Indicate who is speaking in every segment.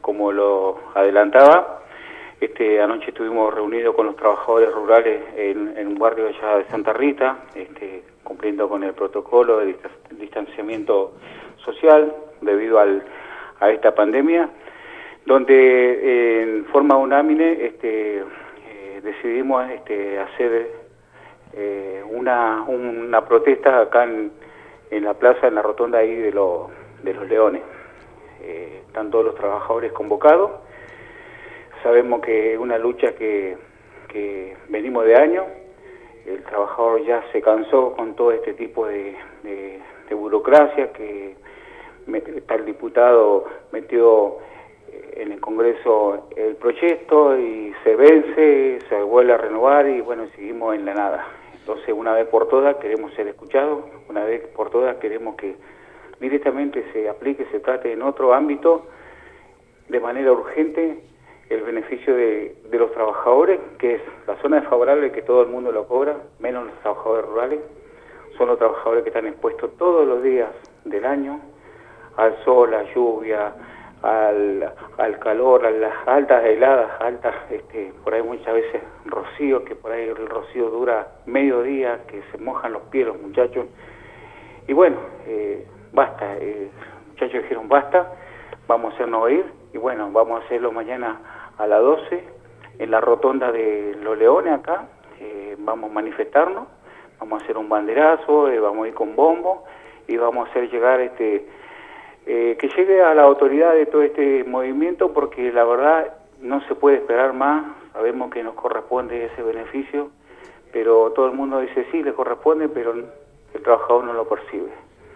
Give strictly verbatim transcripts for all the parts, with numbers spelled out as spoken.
Speaker 1: como lo adelantaba, este, anoche estuvimos reunidos con los trabajadores rurales en, en un barrio allá de Santa Rita, este, cumpliendo con el protocolo de distanciamiento social debido al, a esta pandemia, donde eh, en forma unánime este, eh, decidimos este, hacer eh, una, una protesta acá en, en la plaza, en la rotonda ahí de, lo, de los Leones. Eh, están todos los trabajadores convocados. Sabemos que es una lucha que, que venimos de años. El trabajador ya se cansó con todo este tipo de, de, de burocracia, que me, está el diputado metió en el Congreso el proyecto y se vence, se vuelve a renovar y bueno, seguimos en la nada. Entonces, una vez por todas queremos ser escuchados, una vez por todas queremos que directamente se aplique, se trate en otro ámbito de manera urgente el beneficio de, de los trabajadores, que es la zona desfavorable, que todo el mundo lo cobra, menos los trabajadores rurales. Son los trabajadores que están expuestos todos los días del año al sol, a la lluvia, al, al calor, a las altas heladas, altas, este, por ahí muchas veces rocío, que por ahí el rocío dura medio día, que se mojan los pies los muchachos. Y bueno, eh, basta, eh, los muchachos dijeron basta, vamos a hacernos oír, y bueno, vamos a hacerlo mañana a las doce en la rotonda de Los Leones acá, eh, vamos a manifestarnos, vamos a hacer un banderazo, eh, vamos a ir con bombo y vamos a hacer llegar este eh, que llegue a la autoridad de todo este movimiento, porque la verdad no se puede esperar más. Sabemos que nos corresponde ese beneficio, pero todo el mundo dice sí, le corresponde, pero el trabajador no lo percibe.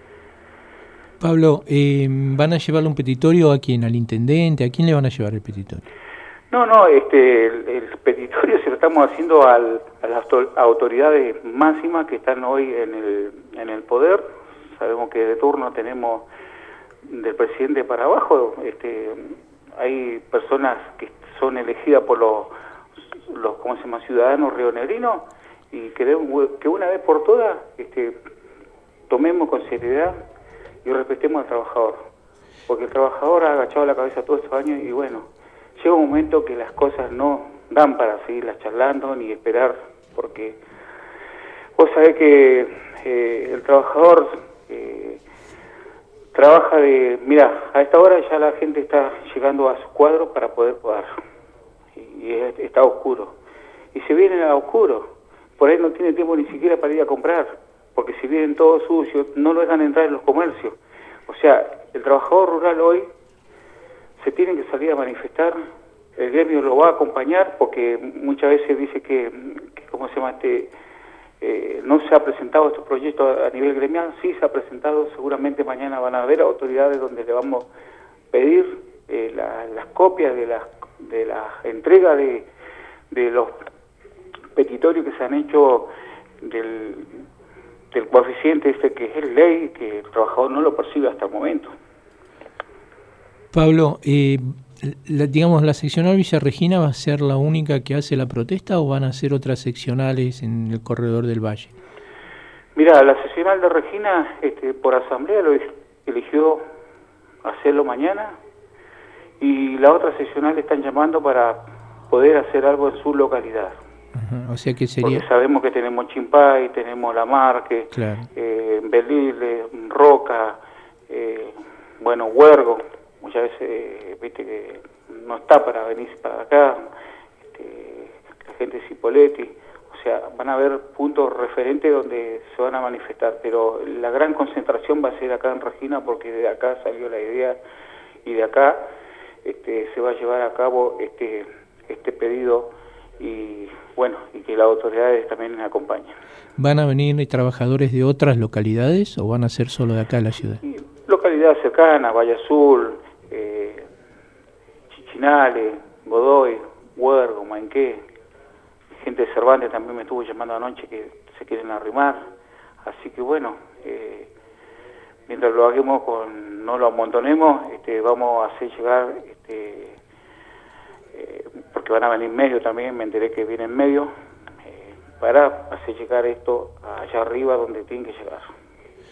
Speaker 2: Pablo, eh, ¿van a llevarle un petitorio a quién? ¿Al intendente? ¿A quién le van a llevar el petitorio?
Speaker 1: No, no, este, el, el petitorio se lo estamos haciendo al, a las autoridades máximas que están hoy en el, en el poder. Sabemos que de turno tenemos del presidente para abajo, este, hay personas que son elegidas por los, los ¿cómo se llama?, ciudadanos rionegrinos, y queremos que una vez por todas este, tomemos con seriedad y respetemos al trabajador, porque el trabajador ha agachado la cabeza todos estos años y bueno, llega un momento que las cosas no dan para seguirlas charlando ni esperar, porque vos sabés que eh, el trabajador eh, trabaja de, mira, a esta hora ya la gente está llegando a su cuadro para poder pagar, y, y está oscuro, y se vienen a oscuro, por ahí no tiene tiempo ni siquiera para ir a comprar, porque si vienen todos sucios, no lo dejan entrar en los comercios. O sea, el trabajador rural hoy se tiene que salir a manifestar, el gremio lo va a acompañar, porque muchas veces dice que, que ¿cómo se llama este? Eh, no se ha presentado este proyecto a, a nivel gremial, sí se ha presentado, seguramente mañana van a haber autoridades donde le vamos a pedir eh, la, las copias de la, de la entrega de, de los petitorios que se han hecho del... del coeficiente este que es ley, que el trabajador no lo percibe hasta el momento.
Speaker 2: Pablo, eh, la, digamos, ¿la seccional Villa Regina va a ser la única que hace la protesta o van a ser otras seccionales en el corredor del Valle?
Speaker 1: Mira, la seccional de Regina, este, por asamblea lo eligió hacerlo mañana, y la otra seccional están llamando para poder hacer algo en su localidad.
Speaker 2: Ajá, o sea que sería...
Speaker 1: Porque sabemos que tenemos Chimpay, tenemos La Marque,
Speaker 2: claro.
Speaker 1: eh, Belile, Roca, eh, bueno, Huergo, muchas veces, eh, viste que no está para venir para acá, este, la gente de Cipolletti, o sea, van a haber puntos referentes donde se van a manifestar, pero la gran concentración va a ser acá en Regina, porque de acá salió la idea y de acá este, se va a llevar a cabo este, este pedido, y bueno, y que las autoridades también acompañen.
Speaker 2: ¿Van a venir trabajadores de otras localidades o van a ser solo de acá de la ciudad?
Speaker 1: Y localidades cercanas, Valle Azul, eh, Chichinales, Godoy, Huergo, Mainqué, gente de Cervantes también me estuvo llamando anoche que se quieren arrimar, así que bueno, eh, mientras lo hagamos con, no lo amontonemos, este, vamos a hacer llegar, este, eh, porque van a venir medios también, me enteré que vienen medios, eh, para hacer llegar esto allá arriba donde tienen que llegar.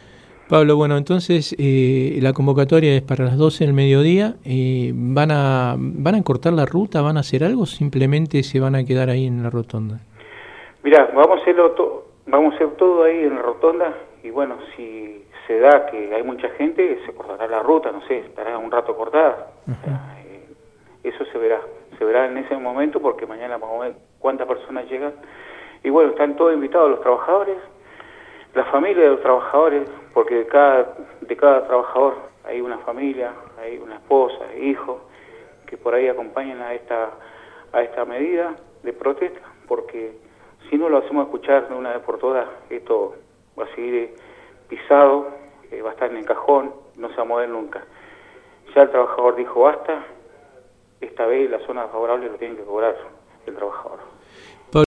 Speaker 2: Pablo, bueno, entonces eh, la convocatoria es para las doce del mediodía. Eh, ¿van a van a cortar la ruta? ¿Van a hacer algo o simplemente se van a quedar ahí en la rotonda?
Speaker 1: Mirá, vamos a hacerlo to vamos a hacer todo ahí en la rotonda y bueno, si se da que hay mucha gente, se cortará la ruta, no sé, estará un rato cortada. O sea, eh, eso se verá, se verá en ese momento porque mañana vamos a ver cuántas personas llegan. Y bueno, están todos invitados los trabajadores, la familia de los trabajadores, porque de cada, de cada trabajador hay una familia, hay una esposa, hijos, que por ahí acompañan a esta, a esta medida de protesta, porque si no lo hacemos escuchar de una vez por todas, esto va a seguir pisado, eh, va a estar en el cajón, no se va a mover nunca. Ya el trabajador dijo basta, esta vez la zona favorable lo tiene que cobrar el trabajador.